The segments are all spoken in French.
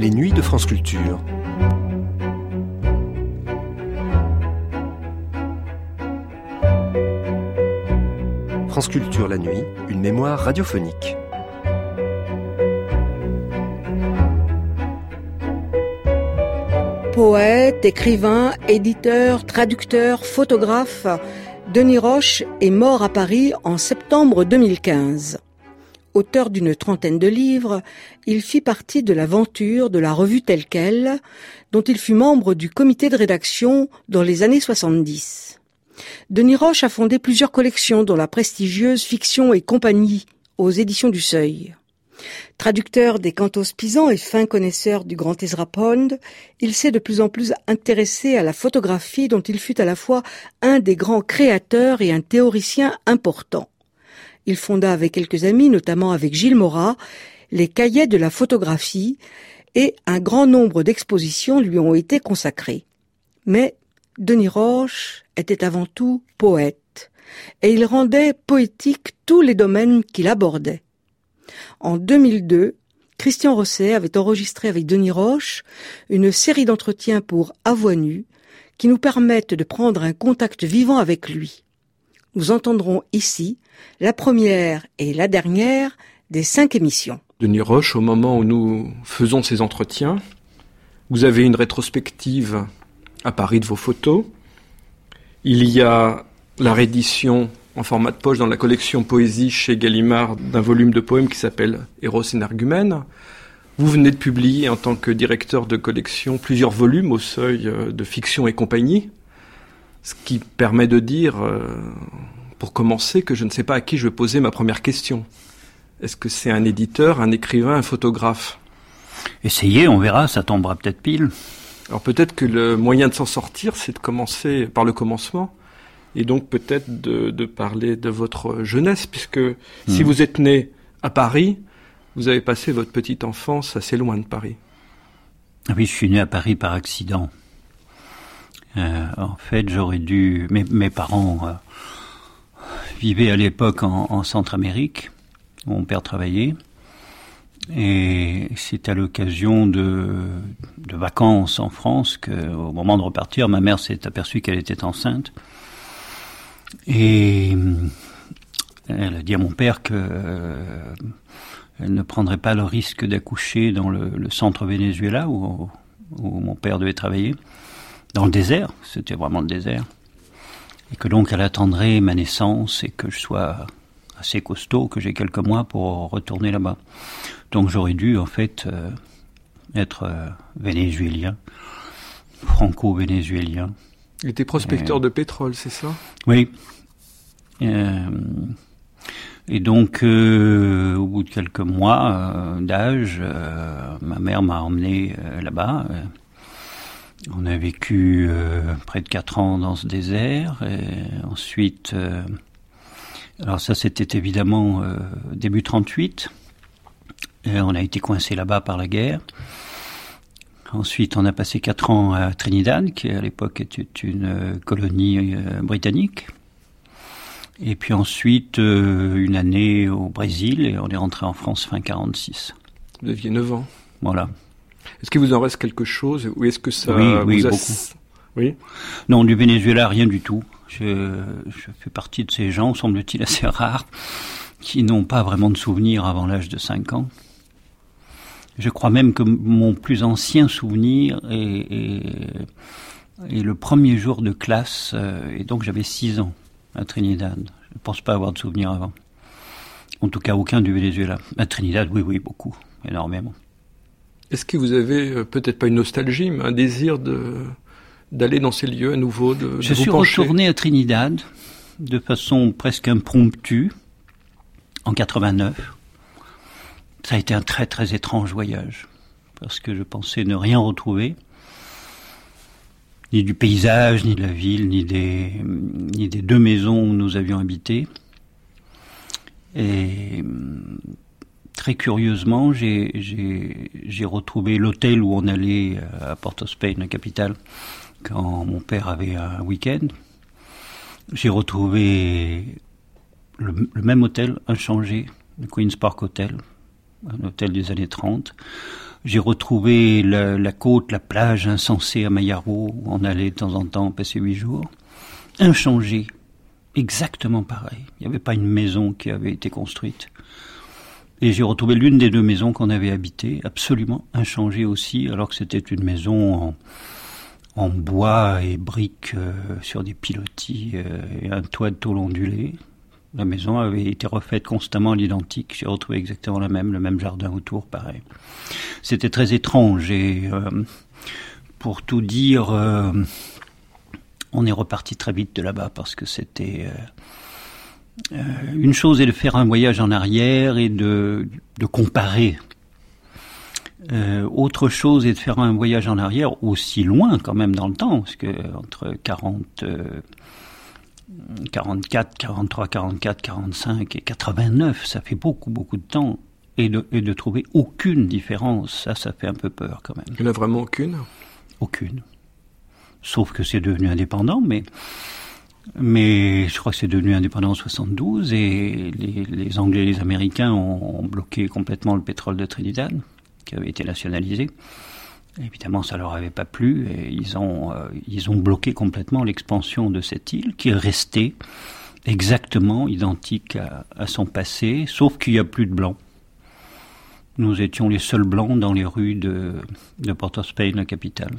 Les nuits de France Culture. France Culture la nuit, une mémoire radiophonique. Poète, écrivain, éditeur, traducteur, photographe, Denis Roche est mort à Paris en septembre 2015. Auteur d'une trentaine de livres, il fit partie de l'aventure de la revue Telle Quelle, dont il fut membre du comité de rédaction dans les années 70. Denis Roche a fondé plusieurs collections, dont la prestigieuse Fiction et compagnie aux éditions du Seuil. Traducteur des cantos pisans et fin connaisseur du grand Ezra Pound, il s'est de plus en plus intéressé à la photographie dont il fut à la fois un des grands créateurs et un théoricien important. Il fonda avec quelques amis, notamment avec Gilles Morat, les cahiers de la photographie et un grand nombre d'expositions lui ont été consacrées. Mais Denis Roche était avant tout poète et il rendait poétiques tous les domaines qu'il abordait. En 2002, Christian Rosset avait enregistré avec Denis Roche une série d'entretiens pour À Voix nue qui nous permettent de prendre un contact vivant avec lui. Nous entendrons ici la première et la dernière des 5 émissions. Denis Roche, au moment où nous faisons ces entretiens, vous avez une rétrospective à Paris de vos photos. Il y a la réédition en format de poche dans la collection Poésie chez Gallimard d'un volume de poèmes qui s'appelle Eros Énergumène. Vous venez de publier en tant que directeur de collection plusieurs volumes au Seuil de Fiction et compagnie, ce qui permet de dire, pour commencer, que je ne sais pas à qui je vais poser ma première question. Est-ce que c'est un éditeur, un écrivain, un photographe ? Essayez, on verra, ça tombera peut-être pile. Alors peut-être que le moyen de s'en sortir, c'est de commencer par le commencement. Et donc peut-être de parler de votre jeunesse, puisque si vous êtes né à Paris, vous avez passé votre petite enfance assez loin de Paris. Oui, je suis né à Paris par accident. En fait, j'aurais dû... Mes parents vivaient à l'époque en Centre-Amérique, où mon père travaillait. Et c'est à l'occasion de vacances en France qu'au moment de repartir, ma mère s'est aperçue qu'elle était enceinte. Et elle a dit à mon père qu'elle ne prendrait pas le risque d'accoucher dans le centre Venezuela où mon père devait travailler, dans le désert, c'était vraiment le désert, et que donc elle attendrait ma naissance et que je sois assez costaud, que j'ai quelques mois pour retourner là-bas. Donc j'aurais dû en fait être vénézuélien, franco-vénézuélien. Il était prospecteur de pétrole, c'est ça ? Oui. Et donc, au bout de quelques mois d'âge, ma mère m'a emmené là-bas. On a vécu près de 4 ans dans ce désert. Et ensuite, alors ça c'était évidemment début 38. Et on a été coincé là-bas par la guerre. Ensuite, on a passé 4 ans à Trinidad, qui à l'époque était une colonie britannique. Et puis ensuite, une année au Brésil, et on est rentré en France fin 46. Vous aviez 9 ans. Voilà. Est-ce qu'il vous en reste quelque chose, ou est-ce que ça oui, vous a... beaucoup. Oui. Non, du Venezuela, rien du tout. Je fais partie de ces gens, semble-t-il assez rares, qui n'ont pas vraiment de souvenirs avant l'âge de 5 ans. Je crois même que mon plus ancien souvenir est le premier jour de classe, et donc j'avais 6 ans à Trinidad. Je ne pense pas avoir de souvenir avant. En tout cas, aucun du Venezuela. À Trinidad, oui, beaucoup, énormément. Est-ce que vous avez peut-être pas une nostalgie, mais un désir d'aller dans ces lieux à nouveau, de Je vous suis pencher? Retourné à Trinidad de façon presque impromptue en 89. Ça a été un très très étrange voyage, parce que je pensais ne rien retrouver, ni du paysage, ni de la ville, ni des 2 maisons où nous avions habité. Et très curieusement, j'ai retrouvé l'hôtel où on allait à Port-of-Spain, la capitale, quand mon père avait un week-end. J'ai retrouvé le même hôtel inchangé, le Queen's Park Hotel, un hôtel des années 30. J'ai retrouvé la côte, la plage insensée à Mayaro, où on allait de temps en temps passer 8 jours. Inchangé, exactement pareil. Il n'y avait pas une maison qui avait été construite. Et j'ai retrouvé l'une des 2 maisons qu'on avait habitées, absolument inchangée aussi, alors que c'était une maison en bois et briques sur des pilotis et un toit de tôle ondulé. La maison avait été refaite constamment à l'identique. J'ai retrouvé exactement le même jardin autour, pareil. C'était très étrange et pour tout dire, on est reparti très vite de là-bas parce que c'était... une chose est de faire un voyage en arrière et de comparer. Autre chose est de faire un voyage en arrière aussi loin quand même dans le temps, parce que entre 44, 43, 44, 45 et 89, ça fait beaucoup de temps, et de trouver aucune différence, ça fait un peu peur quand même. Il n'y en a vraiment aucune ? Aucune. Sauf que c'est devenu indépendant, mais je crois que c'est devenu indépendant en 72, et les Anglais et les Américains ont bloqué complètement le pétrole de Trinidad, qui avait été nationalisé. Évidemment, ça leur avait pas plu, et ils ont bloqué complètement l'expansion de cette île, qui est restée exactement identique à son passé, sauf qu'il n'y a plus de blancs. Nous étions les seuls blancs dans les rues de Port of Spain, la capitale.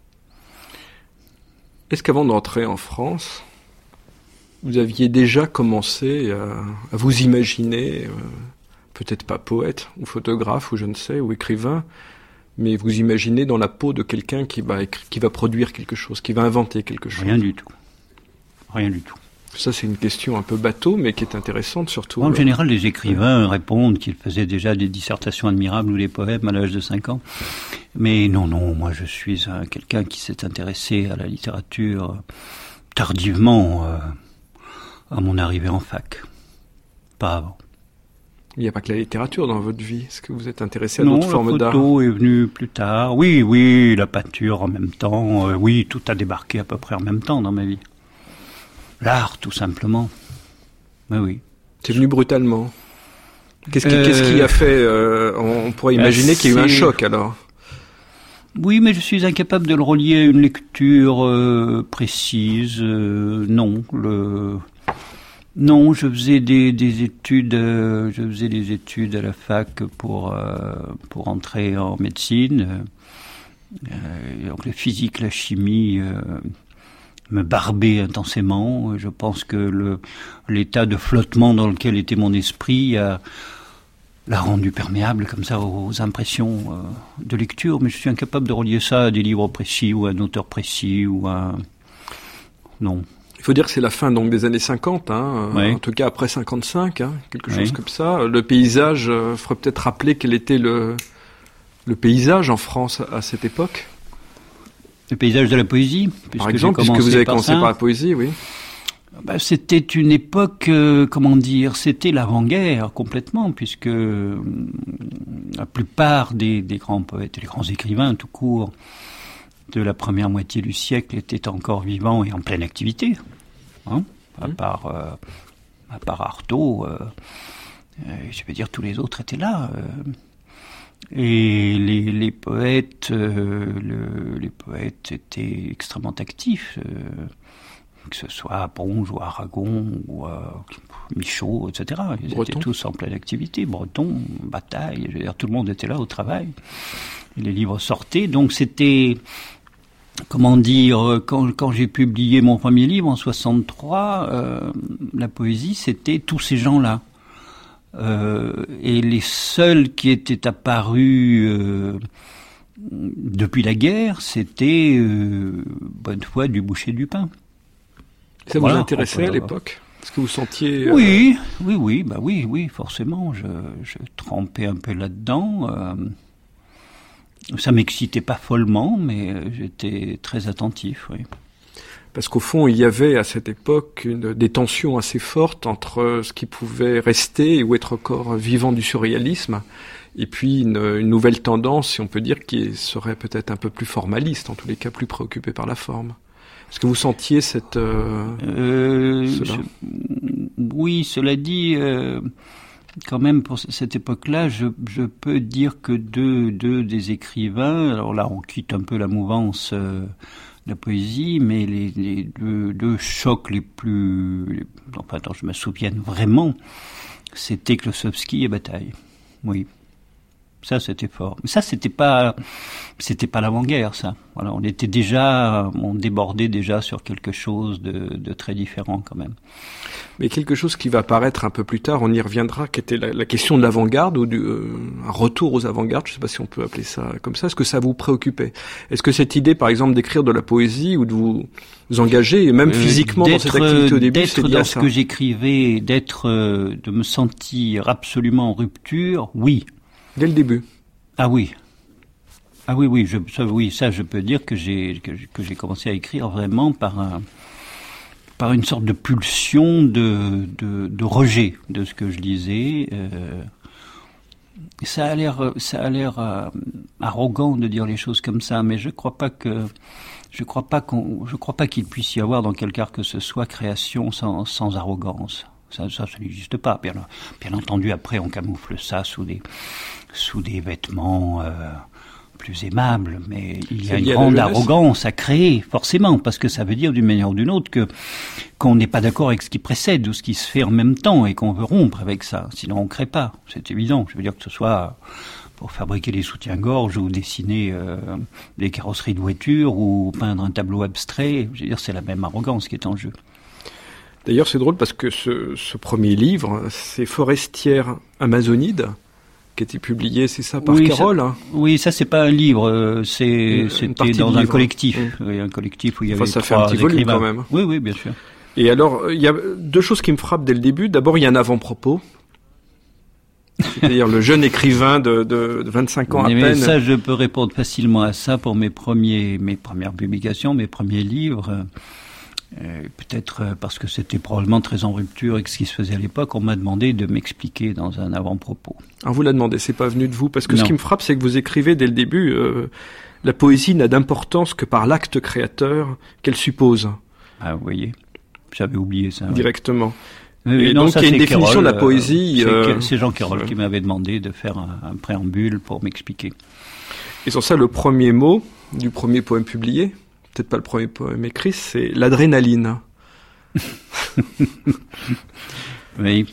Est-ce qu'avant d'entrer en France, vous aviez déjà commencé à vous imaginer, peut-être pas poète, ou photographe, ou je ne sais, ou écrivain, mais vous imaginez dans la peau de quelqu'un qui va produire quelque chose, qui va inventer quelque chose? Rien du tout. Rien du tout. Ça, c'est une question un peu bateau, mais qui est intéressante surtout. En général, les écrivains répondent qu'ils faisaient déjà des dissertations admirables ou des poèmes à l'âge de 5 ans. Mais non, moi je suis quelqu'un qui s'est intéressé à la littérature tardivement, à mon arrivée en fac. Pas avant. Il n'y a pas que la littérature dans votre vie. Est-ce que vous êtes intéressé à d'autres formes d'art? La photo est venue plus tard. Oui, la peinture en même temps. Oui, tout a débarqué à peu près en même temps dans ma vie. L'art, tout simplement. Mais oui. C'est venu brutalement. Qu'est-ce qui a fait on pourrait imaginer qu'il y a eu un choc alors. Oui, mais je suis incapable de le relier à une lecture précise. Non, je faisais des études. Je faisais des études à la fac pour entrer en médecine. Donc la physique, la chimie me barbaient intensément. Je pense que l'état de flottement dans lequel était mon esprit l'a rendu perméable comme ça aux impressions de lecture. Mais je suis incapable de relier ça à des livres précis ou à un auteur précis ou à... Non. Il faut dire que c'est la fin donc des années 50, oui. En tout cas après 55, quelque chose comme ça. Le paysage, ferait peut-être rappeler quel était le paysage en France à cette époque. Le paysage de la poésie, par exemple, puisque vous avez commencé par la poésie, oui. C'était une époque, c'était l'avant-guerre complètement, puisque la plupart des grands poètes et les grands écrivains tout court de la première moitié du siècle étaient encore vivants et en pleine activité. À part Artaud, je veux dire, tous les autres étaient là. Et les poètes, les poètes étaient extrêmement actifs, que ce soit à Ponge ou à Aragon ou à Michaud, etc. Ils étaient tous en pleine activité. Breton, Bataille, je veux dire, tout le monde était là au travail. Et les livres sortaient, donc c'était, quand j'ai publié mon premier livre en 63, la poésie, c'était tous ces gens-là. Et les seuls qui étaient apparus depuis la guerre, c'était Bonnefoy, Dubouché, Dupin. Ça vous intéressait à l'époque? Est-ce que vous sentiez... Oui, forcément. Je trempais un peu là-dedans. Ça m'excitait pas follement, mais j'étais très attentif, oui. Parce qu'au fond, il y avait à cette époque des tensions assez fortes entre ce qui pouvait rester ou être encore vivant du surréalisme, et puis une nouvelle tendance, si on peut dire, qui serait peut-être un peu plus formaliste, en tous les cas plus préoccupée par la forme. Est-ce que vous sentiez cela? Oui, cela dit, quand même, pour cette époque-là, je peux dire que deux des écrivains, alors là on quitte un peu la mouvance de la poésie, mais les deux chocs les plus, enfin dont je me souviens vraiment, c'était Klossowski et Bataille. Oui. Ça, c'était fort. Mais ça, c'était pas l'avant-guerre, ça. Voilà, on débordait déjà sur quelque chose de très différent, quand même. Mais quelque chose qui va apparaître un peu plus tard, on y reviendra, qui était la question de l'avant-garde, ou un retour aux avant-gardes, je ne sais pas si on peut appeler ça comme ça. Est-ce que ça vous préoccupait? Est-ce que cette idée, par exemple, d'écrire de la poésie, ou de vous engager, et même physiquement dans cette activité au début, c'est lié à ça? D'être dans ce que j'écrivais, de me sentir absolument en rupture, oui. Dès le début. Ah oui. Ça, je peux dire que j'ai commencé à écrire vraiment par une sorte de pulsion de rejet de ce que je lisais. Ça a l'air arrogant de dire les choses comme ça, mais je crois pas qu'il puisse y avoir dans quelque art que ce soit création sans arrogance. Ça n'existe pas. Bien entendu, après, on camoufle ça sous des vêtements plus aimables, mais il y a une grande arrogance à créer, forcément, parce que ça veut dire d'une manière ou d'une autre qu'on n'est pas d'accord avec ce qui précède ou ce qui se fait en même temps et qu'on veut rompre avec ça. Sinon, on crée pas. C'est évident. Je veux dire que ce soit pour fabriquer des soutiens-gorge ou dessiner des carrosseries de voitures ou peindre un tableau abstrait. Je veux dire, c'est la même arrogance qui est en jeu. D'ailleurs, c'est drôle parce que ce premier livre, c'est Forestière amazonide, qui a été publié, c'est ça, par Carole, hein. Oui, ça, c'est pas un livre, c'était dans un collectif. Oui, un collectif où il y avait ça trois fait un petit volume écrivains. quand même. Oui, bien sûr. Et alors, il y a deux choses qui me frappent dès le début. D'abord, il y a un avant-propos. C'est-à-dire le jeune écrivain de 25 ans à peine. Ça, je peux répondre facilement à ça pour mes premières publications, mes premiers livres. Peut-être parce que c'était probablement très en rupture avec ce qui se faisait à l'époque, on m'a demandé de m'expliquer dans un avant-propos. Ah, vous l'a demandé, c'est pas venu de vous, parce que Non. Ce qui me frappe, c'est que vous écrivez dès le début, la poésie n'a d'importance que par l'acte créateur qu'elle suppose. Ah, vous voyez, j'avais oublié ça. Directement. Oui, et non, donc ça, il y a une c'est définition Kérol, de la poésie. C'est Jean Kérol qui m'avait demandé de faire un préambule pour m'expliquer. Et sur ça, le premier mot du premier poème publié, peut-être pas le premier poème écrit, c'est l'adrénaline. Oui.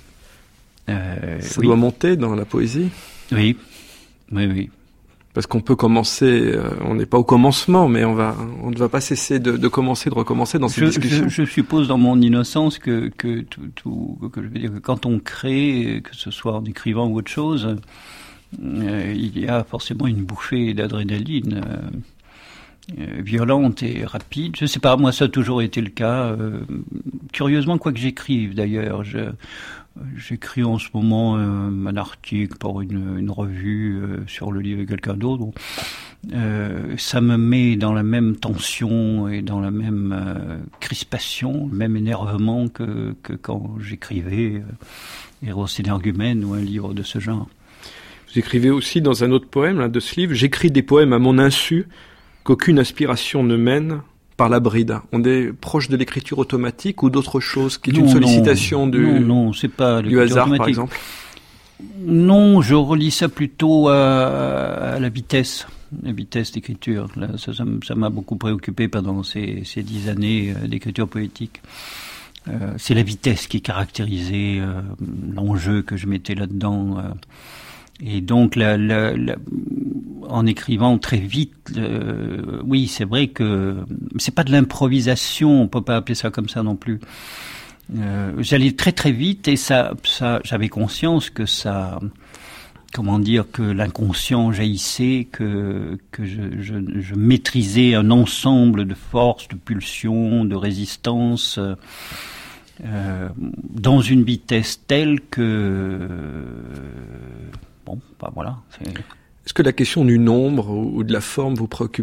Ça doit monter dans la poésie. Oui. Parce qu'on peut commencer, on n'est pas au commencement, mais on ne va pas cesser de commencer, de recommencer dans cette discussion. Je suppose dans mon innocence que je veux dire que quand on crée, que ce soit en écrivant ou autre chose, il y a forcément une bouffée d'adrénaline violente et rapide. Je sais pas, moi ça a toujours été le cas. Curieusement, quoi que j'écrive d'ailleurs, j'écris en ce moment un article pour une revue sur le livre de quelqu'un d'autre. Ça me met dans la même tension et dans la même crispation, le même énervement que quand j'écrivais Eros Énergumène ou un livre de ce genre. Vous écrivez aussi dans un autre poème là, de ce livre, j'écris des poèmes à mon insu, qu'aucune aspiration ne mène par la bride. On est proche de l'écriture automatique ou d'autre chose qui est une sollicitation non, c'est pas du hasard automatique. Par exemple. Non, je relis ça plutôt à la vitesse d'écriture. Là, ça m'a beaucoup préoccupé pendant ces 10 années d'écriture poétique. C'est la vitesse qui caractérisait l'enjeu que je mettais là-dedans. Et donc, en écrivant très vite, oui, c'est vrai que c'est pas de l'improvisation, on peut pas appeler ça comme ça non plus. J'allais très très vite et ça, j'avais conscience que ça, comment dire, que l'inconscient jaillissait, que je maîtrisais un ensemble de forces, de pulsions, de résistances, dans une vitesse telle que bon, bah voilà. Est-ce que la question du nombre ou de la forme vous préoccupait ?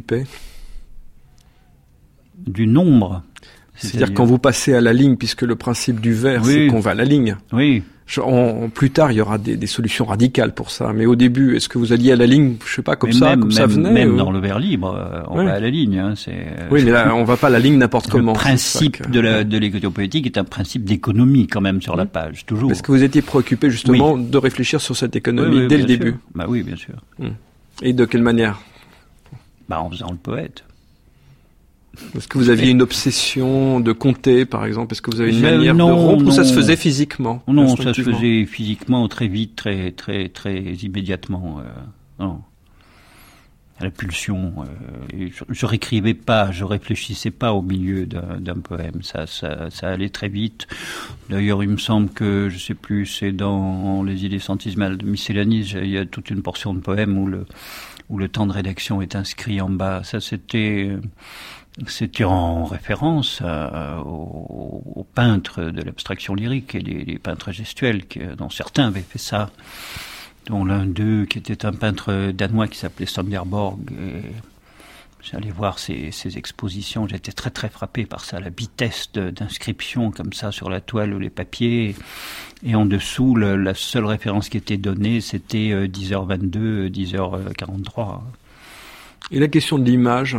Du nombre. C'est-à-dire quand vous passez à la ligne, puisque le principe du vers, c'est qu'on va à la ligne. Oui. Plus tard, il y aura des solutions radicales pour ça. Mais au début, est-ce que vous alliez à la ligne, je sais pas, comme ça venait Même dans le vers libre, on va à la ligne. Hein, oui, mais là, on va pas à la ligne n'importe comment. Le principe de l'écriture poétique est un principe d'économie quand même sur la page, toujours. Est-ce que vous étiez préoccupé justement de réfléchir sur cette économie dès le début? Bah oui, bien sûr. Et de quelle manière? En faisant le poète. Est-ce que vous aviez une obsession de compter, par exemple? Est-ce que vous avez une manière de rompre ou ça se faisait physiquement? Non, ça se faisait physiquement très vite, très, très, très immédiatement. Non. À la pulsion. Je réécrivais pas, je réfléchissais pas au milieu d'un poème. Ça allait très vite. D'ailleurs, il me semble que, je sais plus, c'est dans Les idées centésimales de Miscellanis, il y a toute une portion de poème où le temps de rédaction est inscrit en bas. Ça, c'était en référence aux peintres de l'abstraction lyrique et les peintres gestuels, dont certains avaient fait ça, dont l'un d'eux qui était un peintre danois qui s'appelait Sonderborg. J'allais voir ses expositions, j'étais très très frappé par ça, la vitesse d'inscription comme ça sur la toile ou les papiers. Et en dessous, la seule référence qui était donnée, c'était 10h22, 10h43. Et la question de l'image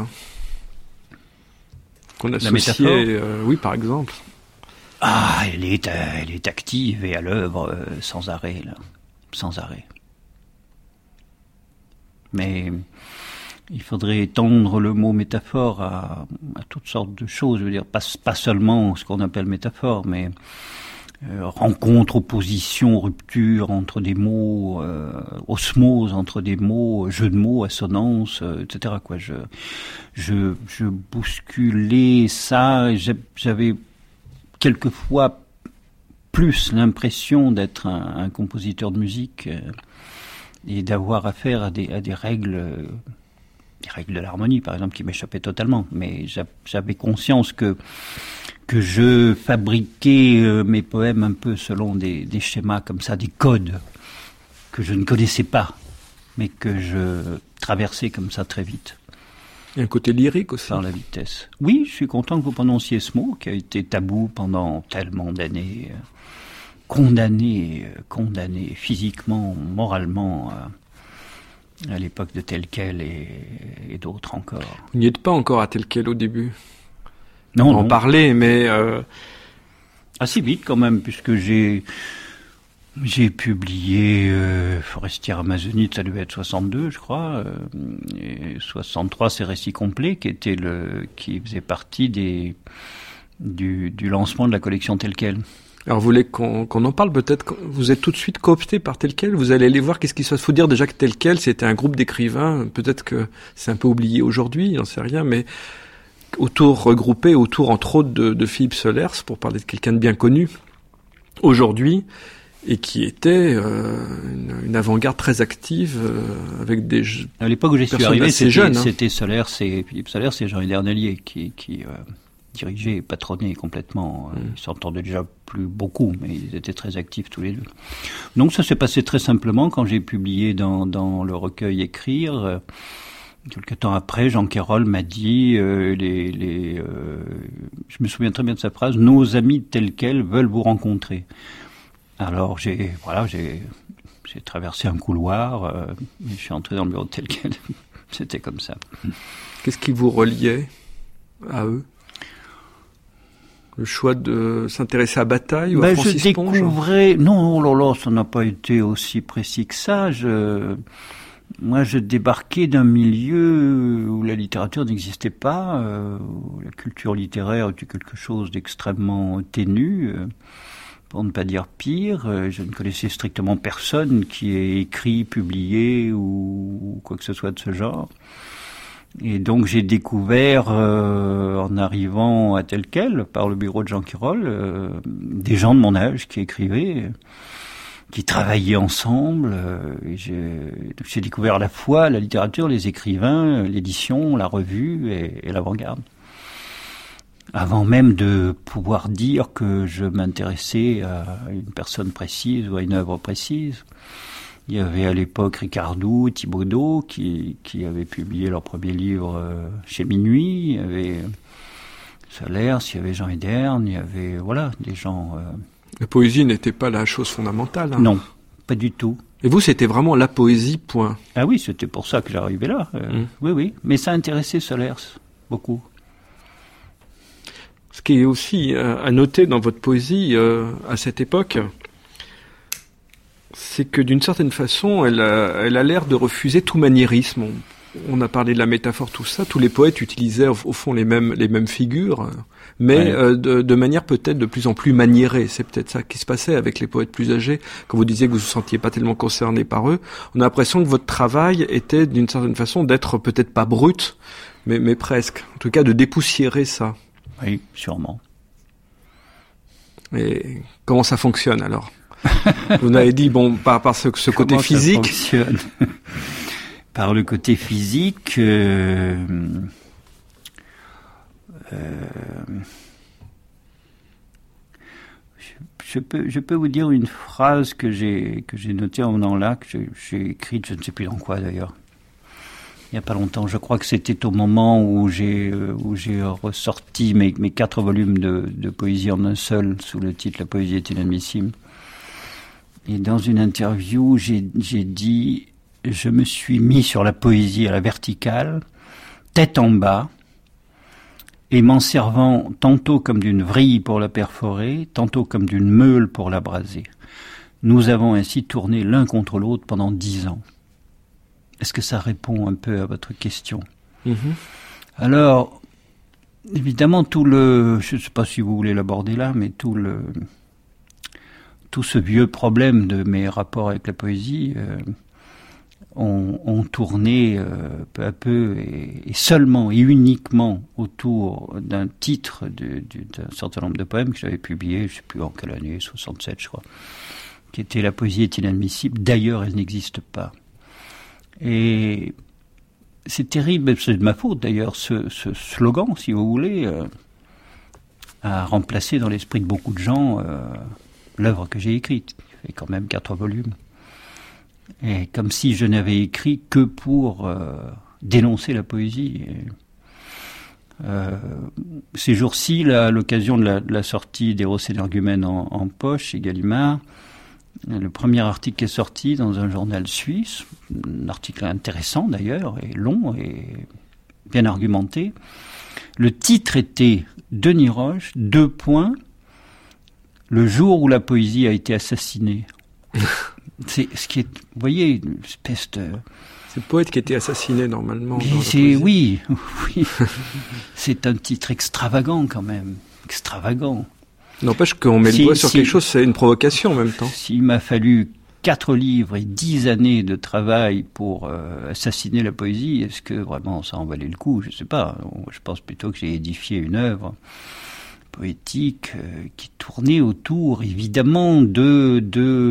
qu'on associait, oui, par exemple. Ah, elle est active et à l'œuvre sans arrêt, là. Sans arrêt. Mais il faudrait étendre le mot métaphore à toutes sortes de choses. Je veux dire, pas seulement ce qu'on appelle métaphore, mais rencontre, opposition, rupture entre des mots, osmose entre des mots, jeu de mots, assonance, etc. Quoi. Je bousculais ça. J'avais quelquefois plus l'impression d'être un compositeur de musique et d'avoir affaire à des règles. Les règles de l'harmonie, par exemple, qui m'échappaient totalement. Mais j'avais conscience que je fabriquais mes poèmes un peu selon des schémas comme ça, des codes que je ne connaissais pas, mais que je traversais comme ça très vite. Il y a un côté lyrique aussi. Par la vitesse. Oui, je suis content que vous prononciez ce mot, qui a été tabou pendant tellement d'années. Condamné physiquement, moralement, à l'époque de Tel Quel et d'autres encore. Vous n'y êtes pas encore à Tel Quel au début? Non, on en parlait, mais... Assez vite quand même, puisque j'ai publié Forestière Amazonite, ça devait être 62, je crois, et 63, c'est Récit complet, qui faisait partie du lancement de la collection Tel Quel. Alors, vous voulez qu'on en parle peut-être? Vous êtes tout de suite coopté par Tel Quel? Vous allez aller voir qu'est-ce qui se passe. Faut dire déjà que Tel Quel, c'était un groupe d'écrivains. Peut-être que c'est un peu oublié aujourd'hui, j'en sais rien, mais regroupé autour, entre autres, de Philippe Solers, pour parler de quelqu'un de bien connu aujourd'hui, et qui était une avant-garde très active avec des à l'époque où j'y suis arrivé, c'était hein. Solers et Philippe Solers et Jean Hidernelier qui dirigeaient et patronnaient complètement. Ils s'entendaient déjà plus beaucoup, mais ils étaient très actifs tous les deux. Donc ça s'est passé très simplement quand j'ai publié dans le recueil Écrire. Quelque temps après, Jean Quérol m'a dit, je me souviens très bien de sa phrase, nos amis Tel Quel veulent vous rencontrer. Alors j'ai traversé un couloir, je suis entré dans le bureau de Tel Quel. C'était comme ça. Qu'est-ce qui vous reliait à eux? Le choix de s'intéresser à Bataille ou à Francis Ponge? Je découvrais... Non, ça n'a pas été aussi précis que ça. Moi, je débarquais d'un milieu où la littérature n'existait pas, où la culture littéraire était quelque chose d'extrêmement ténu, pour ne pas dire pire. Je ne connaissais strictement personne qui ait écrit, publié ou quoi que ce soit de ce genre. Et donc j'ai découvert, en arrivant à Tel Quel, par le bureau de Jean Quérol, des gens de mon âge qui écrivaient, qui travaillaient ensemble. J'ai découvert à la fois la littérature, les écrivains, l'édition, la revue et l'avant-garde. Avant même de pouvoir dire que je m'intéressais à une personne précise ou à une œuvre précise. Il y avait à l'époque Ricardou, Thibaudeau qui avaient publié leur premier livre chez Minuit. Il y avait Solers, il y avait Jean Hederne, il y avait des gens. La poésie n'était pas la chose fondamentale. Non, pas du tout. Et vous, c'était vraiment la poésie, point. Ah oui, c'était pour ça que j'arrivais là. Oui. Mais ça intéressait Solers, beaucoup. Ce qui est aussi à noter dans votre poésie, à cette époque, c'est que d'une certaine façon, elle a l'air de refuser tout maniérisme. On a parlé de la métaphore, tout ça. Tous les poètes utilisaient au fond les mêmes figures, mais de manière peut-être de plus en plus maniérée. C'est peut-être ça qui se passait avec les poètes plus âgés. Quand vous disiez que vous vous sentiez pas tellement concerné par eux, on a l'impression que votre travail était d'une certaine façon d'être peut-être pas brut, mais presque. En tout cas, de dépoussiérer ça. Oui, sûrement. Et comment ça fonctionne alors? Vous m'avez dit, par ce côté physique. Ça fonctionne par le côté physique, je peux vous dire une phrase que j'ai notée en venant là, que j'ai écrite, je ne sais plus dans quoi d'ailleurs. Il n'y a pas longtemps, je crois que c'était au moment où j'ai ressorti mes 4 volumes de poésie en un seul, sous le titre « La poésie est inadmissible ». Et dans une interview, j'ai dit « Je me suis mis sur la poésie à la verticale, tête en bas, et m'en servant tantôt comme d'une vrille pour la perforer, tantôt comme d'une meule pour l'abraser. Nous avons ainsi tourné l'un contre l'autre pendant 10 ans. » Est-ce que ça répond un peu à votre question? Alors, évidemment, je ne sais pas si vous voulez l'aborder là, mais tout ce vieux problème de mes rapports avec la poésie ont tourné peu à peu et seulement et uniquement autour d'un titre d'un certain nombre de poèmes que j'avais publiés, je ne sais plus en quelle année, 67 je crois, qui était « La poésie est inadmissible, d'ailleurs elle n'existe pas ». Et c'est terrible, c'est de ma faute d'ailleurs, ce slogan, si vous voulez, a remplacé dans l'esprit de beaucoup de gens l'œuvre que j'ai écrite, qui fait quand même 4 volumes. Et comme si je n'avais écrit que pour dénoncer la poésie. Ces jours-ci, à l'occasion de la sortie d'Héros et d'Énergumène en poche chez Gallimard, le premier article qui est sorti dans un journal suisse, un article intéressant d'ailleurs, et long et bien argumenté. Le titre était « Denis Roche, : le jour où la poésie a été assassinée ». C'est ce qui est, vous voyez, une espèce de... C'est le poète qui a été assassiné normalement. Oui. C'est un titre extravagant quand même, extravagant. N'empêche qu'on met le doigt sur quelque chose, c'est une provocation en même temps. S'il m'a fallu 4 livres et 10 années de travail pour assassiner la poésie, est-ce que vraiment ça en valait le coup? Je ne sais pas. Je pense plutôt que j'ai édifié une œuvre poétique qui tournait autour, évidemment, de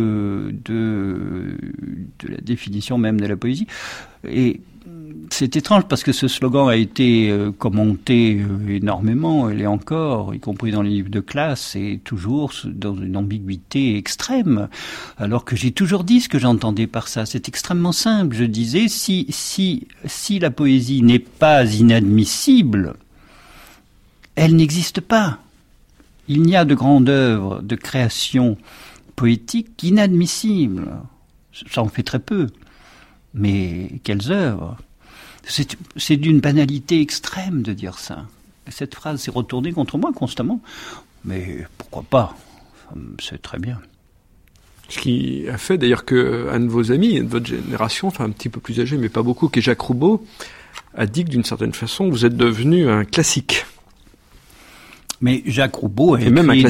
la définition même de la poésie. Et c'est étrange parce que ce slogan a été commenté énormément, et encore, y compris dans les livres de classe, et toujours dans une ambiguïté extrême. Alors que j'ai toujours dit ce que j'entendais par ça. C'est extrêmement simple. Je disais, si la poésie n'est pas inadmissible, elle n'existe pas. Il n'y a de grandes œuvres de création poétique inadmissibles. Ça en fait très peu. Mais quelles œuvres! C'est d'une banalité extrême de dire ça. Cette phrase s'est retournée contre moi constamment. Mais pourquoi pas? C'est très bien. Ce qui a fait d'ailleurs qu'un de vos amis, de votre génération, enfin un petit peu plus âgé, mais pas beaucoup, qui est Jacques Roubaud, a dit que d'une certaine façon, vous êtes devenu un classique. Mais Jacques Roubaud a écrit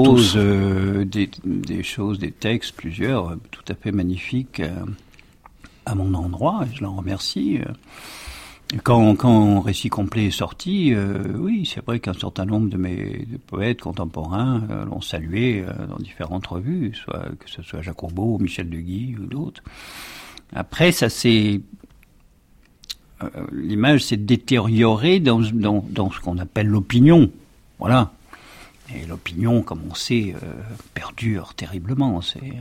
des textes, plusieurs, tout à fait magnifiques à mon endroit, et je l'en remercie. Quand Récit complet est sorti, oui, c'est vrai qu'un certain nombre de mes poètes contemporains l'ont salué dans différentes revues, que ce soit Jacques Roubaud, Michel Deguy ou d'autres. Après, l'image s'est détériorée dans ce qu'on appelle l'opinion. Voilà. Et l'opinion, comme on sait, perdure terriblement.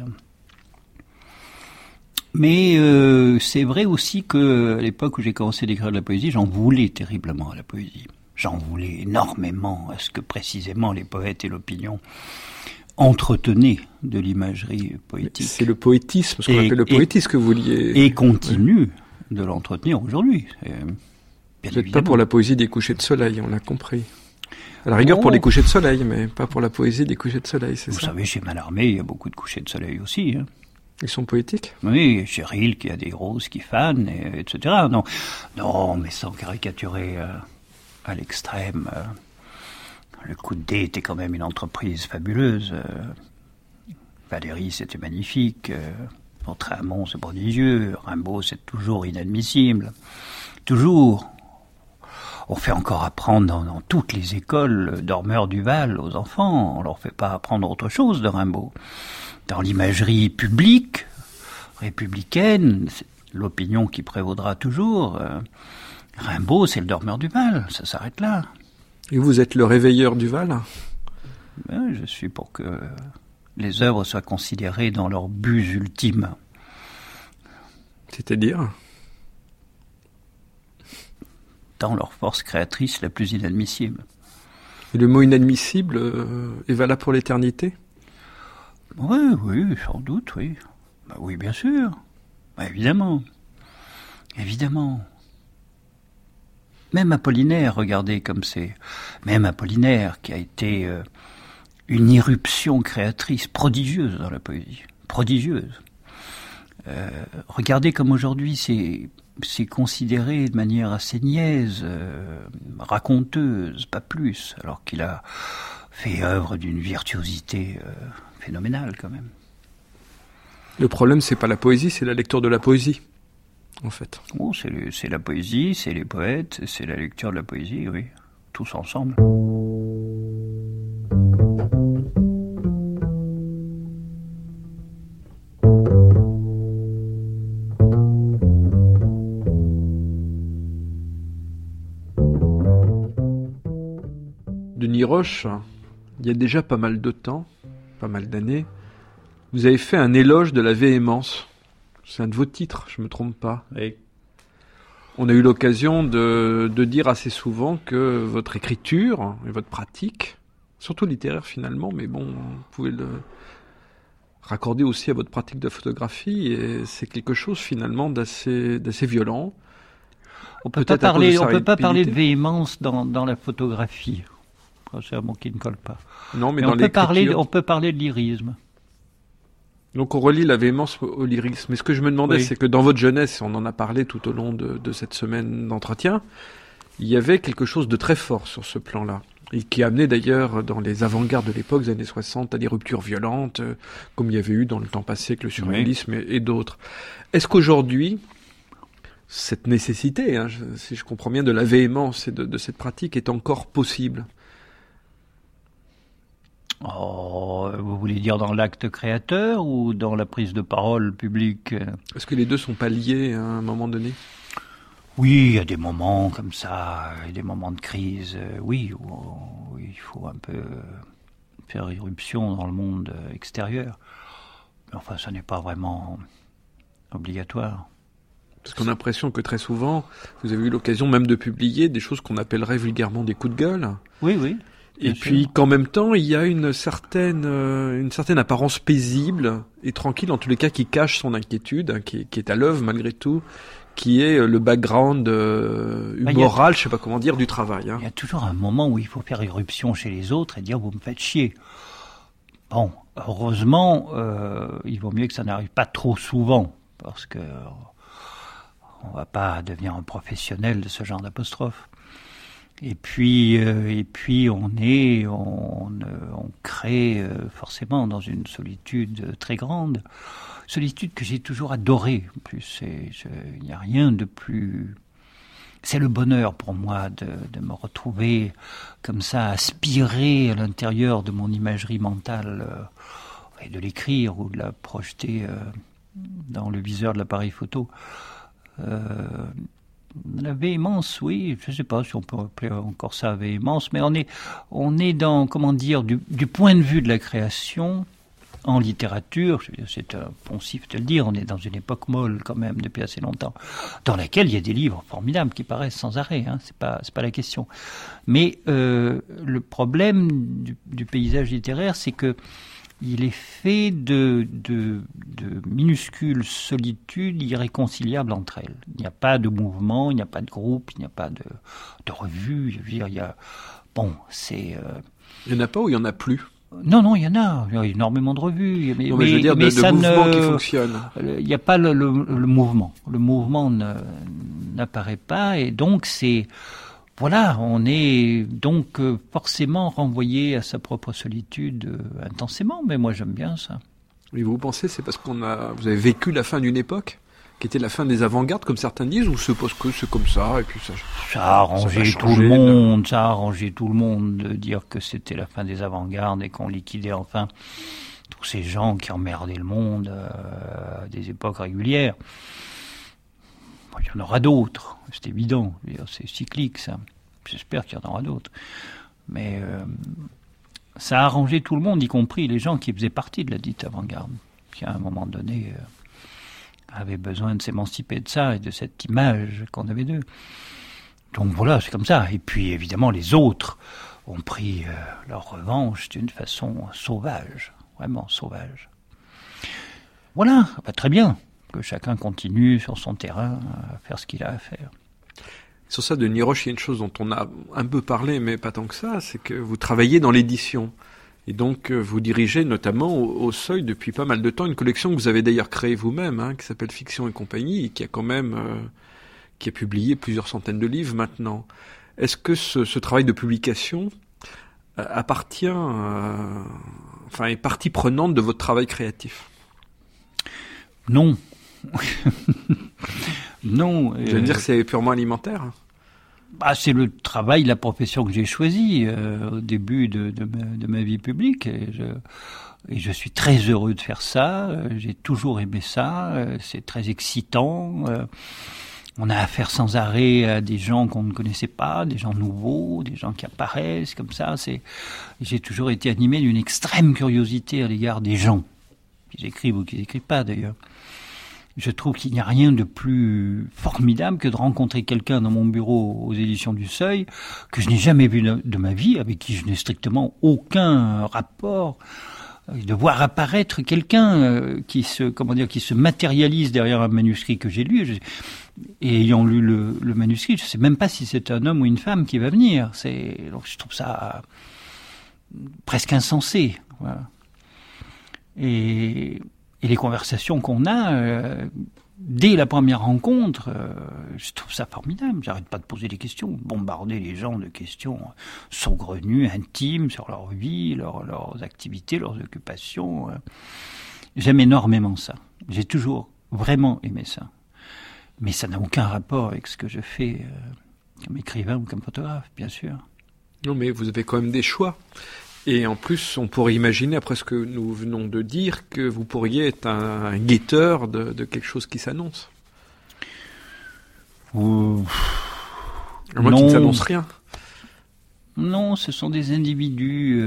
Mais c'est vrai aussi qu'à l'époque où j'ai commencé d'écrire de la poésie, j'en voulais terriblement à la poésie. J'en voulais énormément à ce que précisément les poètes et l'opinion entretenait de l'imagerie poétique. C'est le poétisme, ce qu'on appelle le poétisme que vous vouliez. Et continue de l'entretenir aujourd'hui. Vous n'êtes pas pour la poésie des couchers de soleil, on l'a compris. À la rigueur pour les couchers de soleil, mais pas pour la poésie des couchers de soleil, c'est ça? Vous savez, chez Mallarmé, il y a beaucoup de couchers de soleil aussi. Hein. Ils sont poétiques? Oui, chez Rilke, il y a des roses qui fanent, etc. Non, mais sans caricaturer à l'extrême. Le coup de dé était quand même une entreprise fabuleuse. Valéry, c'était magnifique. Lautréamont, c'est prodigieux. Rimbaud, c'est toujours inadmissible. Toujours. On fait encore apprendre dans toutes les écoles Dormeur du Val aux enfants. On leur fait pas apprendre autre chose de Rimbaud. Dans l'imagerie publique, républicaine, c'est l'opinion qui prévaudra toujours. Rimbaud, c'est le Dormeur du Val. Ça s'arrête là. Et vous êtes le réveilleur du Val? Je suis pour que les œuvres soient considérées dans leur but ultime. C'est-à-dire? Dans leur force créatrice la plus inadmissible. Et le mot inadmissible est valable pour l'éternité? Oui, sans doute, oui. Oui, bien sûr. Évidemment. Même Apollinaire, regardez comme c'est... Même Apollinaire, qui a été une irruption créatrice prodigieuse dans la poésie. Prodigieuse. Regardez comme aujourd'hui c'est considéré de manière assez niaise, raconteuse, pas plus, alors qu'il a fait œuvre d'une virtuosité phénoménale quand même. Le problème, c'est pas la poésie, c'est la lecture de la poésie, en fait. Oh, c'est la poésie, c'est les poètes, c'est la lecture de la poésie, oui, tous ensemble. Denis Roche, il y a déjà pas mal de temps, pas mal d'années, vous avez fait un éloge de la véhémence. C'est un de vos titres, je me trompe pas. Oui. On a eu l'occasion de dire assez souvent que votre écriture et votre pratique, surtout littéraire finalement, mais bon, vous pouvez le raccorder aussi à votre pratique de photographie, et c'est quelque chose finalement d'assez violent. On peut pas parler de véhémence dans la photographie. C'est un mot qui ne colle pas. Non, mais on peut parler de lyrisme. Donc on relie la véhémence au lyrisme. Mais ce que je me demandais, c'est que dans votre jeunesse, on en a parlé tout au long de cette semaine d'entretien, il y avait quelque chose de très fort sur ce plan-là. Et qui amenait d'ailleurs dans les avant-gardes de l'époque, des années 60, à des ruptures violentes, comme il y avait eu dans le temps passé avec le surréalisme et d'autres. Est-ce qu'aujourd'hui, cette nécessité, si je comprends bien, de la véhémence et de cette pratique est encore possible ? Vous voulez dire dans l'acte créateur ou dans la prise de parole publique? Est-ce que les deux sont pas liés à un moment donné? Oui, il y a des moments comme ça, des moments de crise, oui, où il faut un peu faire irruption dans le monde extérieur. Mais enfin, ça n'est pas vraiment obligatoire. Parce qu'on a l'impression que très souvent, vous avez eu l'occasion même de publier des choses qu'on appellerait vulgairement des coups de gueule. Oui. Et puis qu'en même temps, il y a une certaine apparence paisible et tranquille, en tous les cas, qui cache son inquiétude, qui est à l'œuvre malgré tout, qui est le background humoral, je sais pas comment dire, du travail. Il y a toujours un moment où il faut faire irruption chez les autres et dire vous me faites chier. Bon, heureusement, il vaut mieux que ça n'arrive pas trop souvent, parce que on va pas devenir un professionnel de ce genre d'apostrophe. Et puis on crée forcément dans une solitude très grande, solitude que j'ai toujours adorée. En plus, il n'y a rien de plus. C'est le bonheur pour moi de me retrouver comme ça, aspirer à l'intérieur de mon imagerie mentale et de l'écrire ou de la projeter dans le viseur de l'appareil photo. La véhémence, oui, je ne sais pas si on peut appeler encore ça véhémence, mais on est dans, comment dire, du point de vue de la création en littérature, c'est un poncif de le dire, on est dans une époque molle quand même depuis assez longtemps, dans laquelle il y a des livres formidables qui paraissent sans arrêt, c'est pas la question. Mais le problème du paysage littéraire, c'est que il est fait de minuscules solitudes irréconciliables entre elles. Il n'y a pas de mouvement, il n'y a pas de groupe, il n'y a pas de revue. Je veux dire, il y a... Bon, c'est... Il n'y en a pas ou il n'y en a plus? Non, il y en a. Il y a énormément de revues. Mais je veux dire, de mouvements qui fonctionnent. Il n'y a pas le mouvement. Le mouvement n'apparaît pas, et donc c'est... Voilà, on est donc forcément renvoyé à sa propre solitude intensément, mais moi j'aime bien ça. Et vous pensez c'est parce vous avez vécu la fin d'une époque qui était la fin des avant-gardes, comme certains disent, ou c'est parce que c'est comme ça, et puis ça a arrangé tout le monde, ça a arrangé tout le monde de dire que c'était la fin des avant-gardes et qu'on liquidait enfin tous ces gens qui emmerdaient le monde à des époques régulières. Bon, il y en aura d'autres, c'est évident, c'est cyclique ça. J'espère qu'il y en aura d'autres. Mais ça a arrangé tout le monde, y compris les gens qui faisaient partie de la dite avant-garde, qui à un moment donné avaient besoin de s'émanciper de ça et de cette image qu'on avait d'eux. Donc voilà, c'est comme ça. Et puis évidemment, les autres ont pris leur revanche d'une façon sauvage, vraiment sauvage. Voilà, très bien, que chacun continue sur son terrain à faire ce qu'il a à faire. Sur ça, Denis Roche, il y a une chose dont on a un peu parlé, mais pas tant que ça, c'est que vous travaillez dans l'édition. Et donc, vous dirigez notamment au Seuil depuis pas mal de temps une collection que vous avez d'ailleurs créée vous-même, qui s'appelle Fiction et compagnie, et qui a quand même, qui a publié plusieurs centaines de livres maintenant. Est-ce que ce travail de publication appartient, est partie prenante de votre travail créatif? Non. Non. Je veux dire que c'est purement alimentaire. C'est le travail, la profession que j'ai choisie au début de ma vie publique. Et je suis très heureux de faire ça. J'ai toujours aimé ça. C'est très excitant. On a affaire sans arrêt à des gens qu'on ne connaissait pas, des gens nouveaux, des gens qui apparaissent comme ça. J'ai toujours été animé d'une extrême curiosité à l'égard des gens, qu'ils écrivent ou qu'ils n'écrivent pas d'ailleurs. Je trouve qu'il n'y a rien de plus formidable que de rencontrer quelqu'un dans mon bureau aux éditions du Seuil que je n'ai jamais vu de ma vie, avec qui je n'ai strictement aucun rapport, de voir apparaître quelqu'un qui se matérialise derrière un manuscrit que j'ai lu. Et ayant lu le manuscrit, je ne sais même pas si c'est un homme ou une femme qui va venir. Donc je trouve ça presque insensé. Voilà. Et les conversations qu'on a, dès la première rencontre, je trouve ça formidable. J'arrête pas de poser des questions, bombarder les gens de questions saugrenues, intimes, sur leur vie, leurs activités, leurs occupations. J'aime énormément ça. J'ai toujours vraiment aimé ça. Mais ça n'a aucun rapport avec ce que je fais comme écrivain ou comme photographe, bien sûr. Non, mais vous avez quand même des choix. Et en plus, on pourrait imaginer, après ce que nous venons de dire, que vous pourriez être un guetteur de quelque chose qui s'annonce. À moins qu'il ne s'annonce rien. Non, ce sont des individus.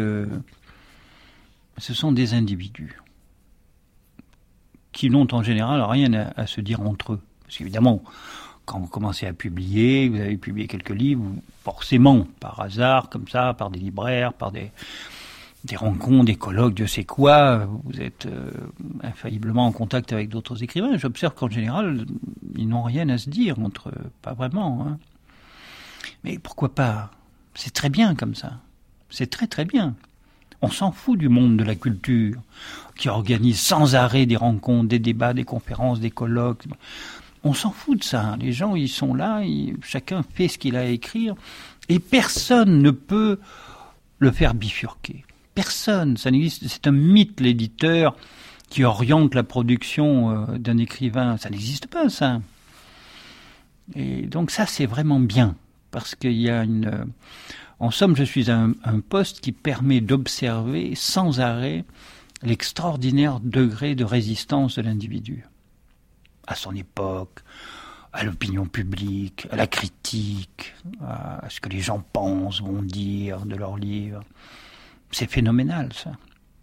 Qui n'ont en général rien à se dire entre eux. Parce qu'évidemment, quand vous commencez à publier, vous avez publié quelques livres, forcément, par hasard, comme ça, par des libraires, par des rencontres, des colloques, Dieu sait quoi, vous êtes infailliblement en contact avec d'autres écrivains. J'observe qu'en général, ils n'ont rien à se dire entre eux, pas vraiment. Hein. Mais pourquoi pas? C'est très bien comme ça. C'est très très bien. On s'en fout du monde de la culture, qui organise sans arrêt des rencontres, des débats, des conférences, des colloques. On s'en fout de ça. Les gens, ils sont là, chacun fait ce qu'il a à écrire, et personne ne peut le faire bifurquer. Personne. Ça n'existe. C'est un mythe, l'éditeur, qui oriente la production d'un écrivain. Ça n'existe pas, ça. Et donc ça, c'est vraiment bien, parce qu'il y a en somme, je suis à un poste qui permet d'observer sans arrêt l'extraordinaire degré de résistance de l'individu. À son époque, à l'opinion publique, à la critique, à ce que les gens pensent, vont dire de leurs livres. C'est phénoménal, ça.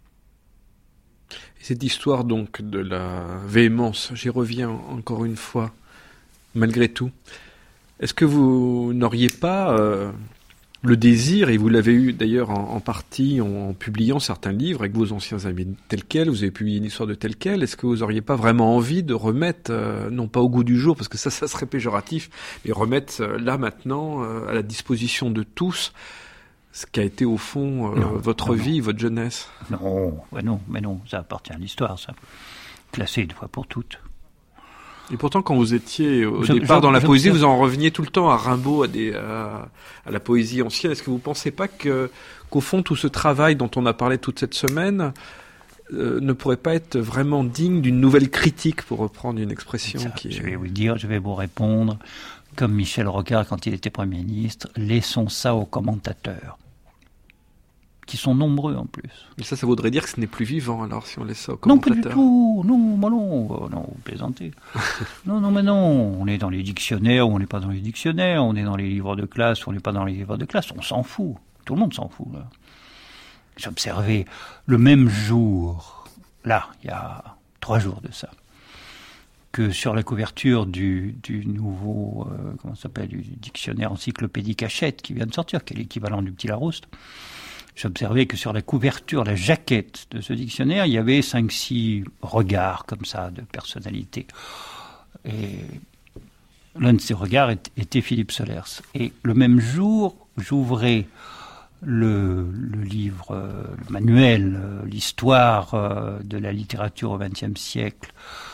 Et cette histoire, donc, de la véhémence, j'y reviens encore une fois, malgré tout. Est-ce que vous n'auriez pas le désir, et vous l'avez eu d'ailleurs en partie en publiant certains livres avec vos anciens amis tels quels, vous avez publié une histoire de tel quel, est-ce que vous auriez pas vraiment envie de remettre, non pas au goût du jour, parce que ça serait péjoratif, mais remettre là maintenant à la disposition de tous ce qu'a été au fond votre vie, votre jeunesse? Mais non, ça appartient à l'histoire, ça. Classé une fois pour toutes. Et pourtant, quand vous étiez au départ dans la poésie, vous en reveniez tout le temps à Rimbaud, à la poésie ancienne. Est-ce que vous ne pensez pas qu'au fond, tout ce travail dont on a parlé toute cette semaine ne pourrait pas être vraiment digne d'une nouvelle critique, pour reprendre une expression Je vais vous dire, je vais vous répondre, comme Michel Rocard quand il était Premier ministre, laissons ça aux commentateurs, qui sont nombreux en plus. Mais ça voudrait dire que ce n'est plus vivant, alors, si on laisse ça aux commentateurs. Non, pas du tout. Non, vous plaisantez. non, on est dans les dictionnaires ou on n'est pas dans les dictionnaires, on est dans les livres de classe ou on n'est pas dans les livres de classe, on s'en fout. Tout le monde s'en fout, là. J'ai observé le même jour, là, il y a 3 jours de ça, que sur la couverture du nouveau, du dictionnaire encyclopédique Hachette, qui vient de sortir, qui est l'équivalent du Petit Larousse, j'observais que sur la couverture, la jaquette de ce dictionnaire, il y avait 5-6 regards comme ça de personnalité. Et l'un de ces regards était Philippe Solers. Et le même jour, j'ouvrais le livre, le manuel, l'histoire de la littérature au XXe siècle,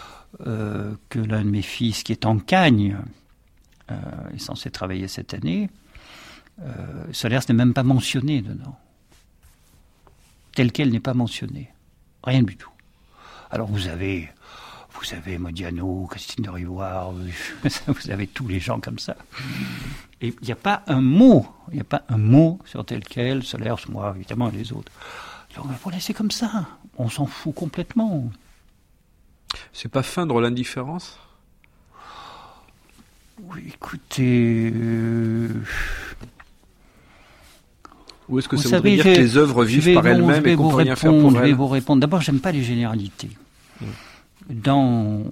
que l'un de mes fils, qui est en Cagne, est censé travailler cette année. Solers n'est même pas mentionné dedans. Tel quel n'est pas mentionné. Rien du tout. Alors vous avez Modiano, Christine de Rivoire, vous avez tous les gens comme ça. Et il n'y a pas un mot sur tel quel, Solers, moi, évidemment, et les autres. Donc il faut laisser comme ça. On s'en fout complètement. C'est pas feindre l'indifférence ? Oui, écoutez... Ou est-ce que ça veut dire que les œuvres vivent par elles-mêmes et qu'on ne peut rien faire pour elles ? Je vais vous répondre. D'abord, j'aime pas les généralités. Dans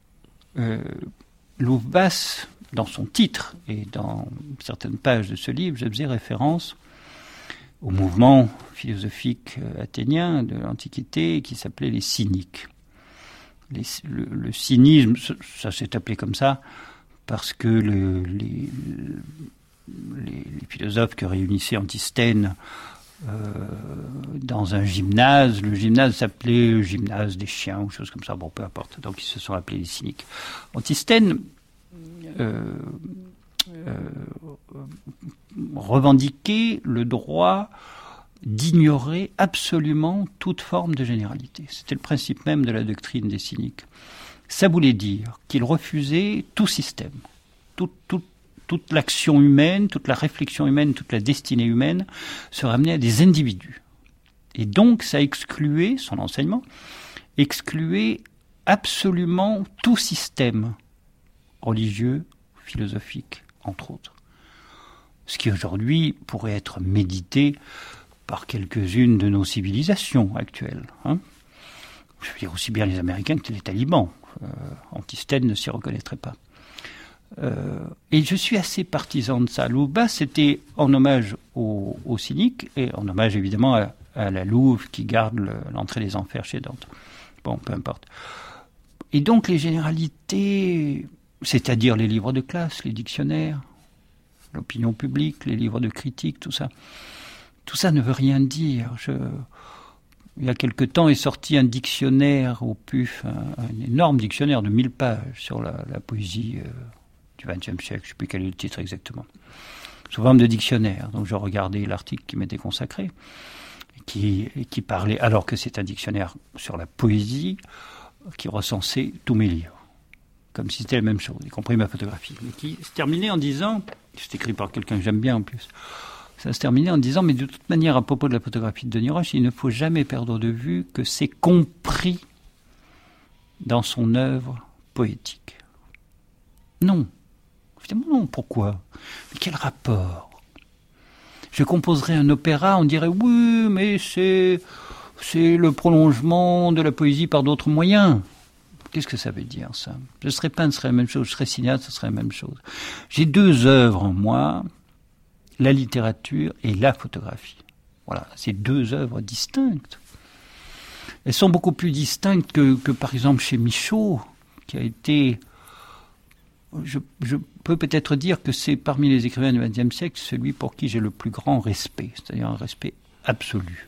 Louvre-Basse, dans son titre et dans certaines pages de ce livre, je faisais référence au mouvement philosophique athénien de l'Antiquité qui s'appelait les cyniques. Le cynisme, ça s'est appelé comme ça parce que les philosophes que réunissait Antisthène dans un gymnase, le gymnase s'appelait le gymnase des chiens ou chose comme ça, bon peu importe, donc ils se sont appelés les cyniques. Antisthène revendiquait le droit d'ignorer absolument toute forme de généralité. C'était le principe même de la doctrine des cyniques. Ça voulait dire qu'il refusait tout système, toute l'action humaine, toute la réflexion humaine, toute la destinée humaine se ramenait à des individus. Et donc, ça excluait, son enseignement, excluait absolument tout système religieux, philosophique, entre autres. Ce qui aujourd'hui pourrait être médité par quelques-unes de nos civilisations actuelles. Je veux dire aussi bien les Américains que les talibans. Antisthène ne s'y reconnaîtrait pas. Et je suis assez partisan de ça. Louvre-Basse, c'était en hommage aux cyniques et en hommage évidemment à la Louve qui garde l'entrée des enfers chez Dante. Bon, peu importe. Et donc les généralités, c'est-à-dire les livres de classe, les dictionnaires, l'opinion publique, les livres de critique, tout ça ne veut rien dire. Il y a quelque temps est sorti un dictionnaire au PUF, un énorme dictionnaire de 1000 pages sur la poésie du XXe siècle, je ne sais plus quel est le titre exactement, sous forme de dictionnaire. Donc je regardais l'article qui m'était consacré, qui parlait, alors que c'est un dictionnaire sur la poésie, qui recensait tous mes livres, comme si c'était la même chose, y compris ma photographie. Mais qui se terminait en disant, c'est écrit par quelqu'un que j'aime bien en plus, ça se terminait en disant, mais de toute manière, à propos de la photographie de Denis Roche, il ne faut jamais perdre de vue que c'est compris dans son œuvre poétique. Non. Évidemment non. Pourquoi ? Mais quel rapport ? Je composerais un opéra, on dirait, oui, mais c'est le prolongement de la poésie par d'autres moyens. Qu'est-ce que ça veut dire, ça ? Je serais peintre, ce serait la même chose. Je serais cinéaste, ce serait la même chose. J'ai 2 œuvres en moi la littérature et la photographie. Voilà, c'est deux œuvres distinctes. Elles sont beaucoup plus distinctes que par exemple chez Michaud, qui a été... Je peux peut-être dire que c'est parmi les écrivains du XXe siècle celui pour qui j'ai le plus grand respect, c'est-à-dire un respect absolu.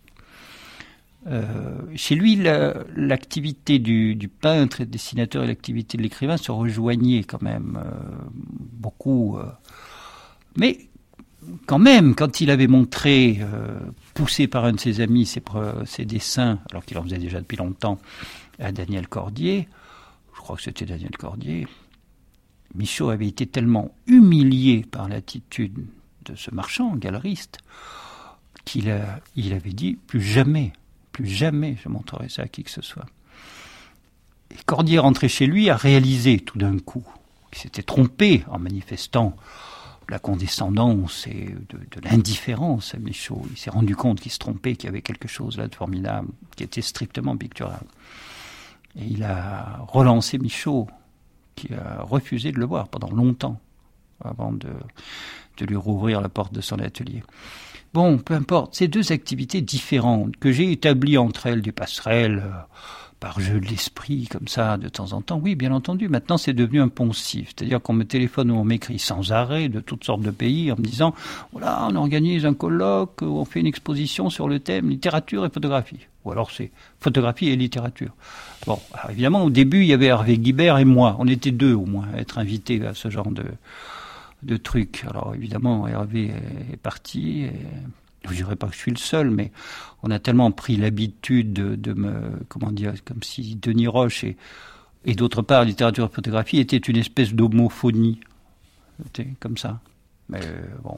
Chez lui, l'activité du peintre et du dessinateur et l'activité de l'écrivain se rejoignaient quand même beaucoup. Mais quand même, quand il avait montré, poussé par un de ses amis, ses dessins, alors qu'il en faisait déjà depuis longtemps, à Daniel Cordier, je crois que c'était Daniel Cordier, Michaud avait été tellement humilié par l'attitude de ce marchand, galeriste, qu'il avait dit « plus jamais je montrerai ça à qui que ce soit ». Et Cordier, rentré chez lui, a réalisé tout d'un coup qu'il s'était trompé en manifestant la condescendance et de l'indifférence à Michaud. Il s'est rendu compte qu'il se trompait, qu'il y avait quelque chose là de formidable, qui était strictement pictural. Et il a relancé Michaud, qui a refusé de le voir pendant longtemps, avant de lui rouvrir la porte de son atelier. Bon, peu importe, ces deux activités différentes, que j'ai établies entre elles des passerelles, par jeu de l'esprit, comme ça, de temps en temps, oui, bien entendu, maintenant c'est devenu un poncif, c'est-à-dire qu'on me téléphone ou on m'écrit sans arrêt de toutes sortes de pays en me disant, voilà, on organise un colloque, on fait une exposition sur le thème littérature et photographie. Ou alors c'est photographie et littérature. Bon, alors évidemment, au début, il y avait Hervé Guibert et moi. On était deux, au moins, à être invités à ce genre de trucs. Alors évidemment, Hervé est parti. Et je ne dirais pas que je suis le seul, mais on a tellement pris l'habitude de me... Comment dire, comme si Denis Roche et d'autre part, littérature et photographie étaient une espèce d'homophonie. C'était comme ça. Mais bon...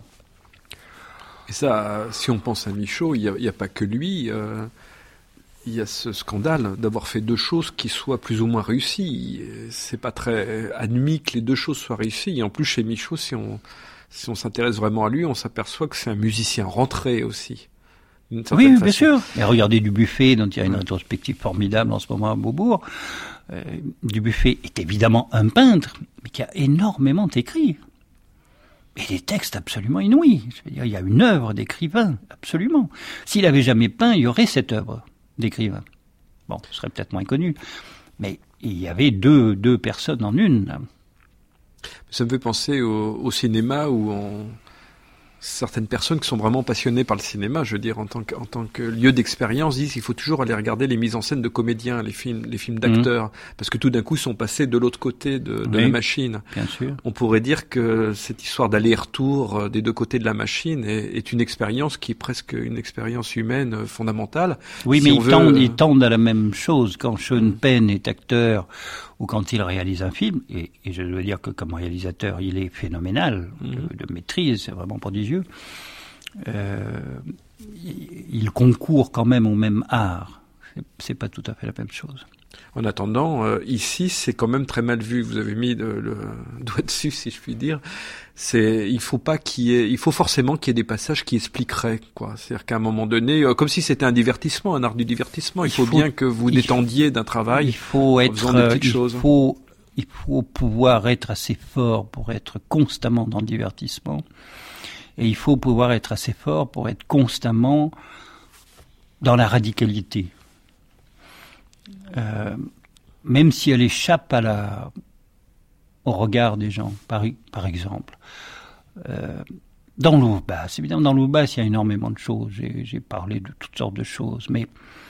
Et ça, si on pense à Michaud, il n'y a pas que lui... Il y a ce scandale d'avoir fait deux choses qui soient plus ou moins réussies. C'est pas très admis que les deux choses soient réussies. Et en plus, chez Michaud, si on s'intéresse vraiment à lui, on s'aperçoit que c'est un musicien rentré aussi. Oui, bien sûr. Et regardez Dubuffet, dont il y a une rétrospective formidable en ce moment à Beaubourg. Dubuffet est évidemment un peintre, mais qui a énormément écrit. Et des textes absolument inouïs. Je veux dire, il y a une œuvre d'écrivain, absolument. S'il avait jamais peint, il y aurait cette œuvre d'écrivain. Bon, ce serait peut-être moins connu, mais il y avait deux personnes en une. Ça me fait penser au cinéma où certaines personnes qui sont vraiment passionnées par le cinéma, je veux dire, en tant que lieu d'expérience, disent qu'il faut toujours aller regarder les mises en scène de comédiens, les films d'acteurs, parce que tout d'un coup, ils sont passés de l'autre côté de la machine. Bien sûr. On pourrait dire que cette histoire d'aller-retour des deux côtés de la machine est une expérience qui est presque une expérience humaine fondamentale. Oui, si mais ils tendent à la même chose. Quand Sean Penn est acteur ou quand il réalise un film, et je dois dire que comme réalisateur, il est phénoménal, de maîtrise, c'est vraiment prodigieux, il concourt quand même au même art. C'est pas tout à fait la même chose. En attendant, ici, c'est quand même très mal vu. Vous avez mis le doigt dessus, si je puis dire. Il faut forcément qu'il y ait des passages qui expliqueraient, quoi. C'est-à-dire qu'à un moment donné, comme si c'était un divertissement, un art du divertissement. Il faut bien que vous détendiez d'un travail. Il faut pouvoir être assez fort pour être constamment dans le divertissement. Et il faut pouvoir être assez fort pour être constamment dans la radicalité. Même si elle échappe au regard des gens, par exemple. Dans Louvre Basse, évidemment, dans Louvre Basse, il y a énormément de choses. J'ai parlé de toutes sortes de choses, mais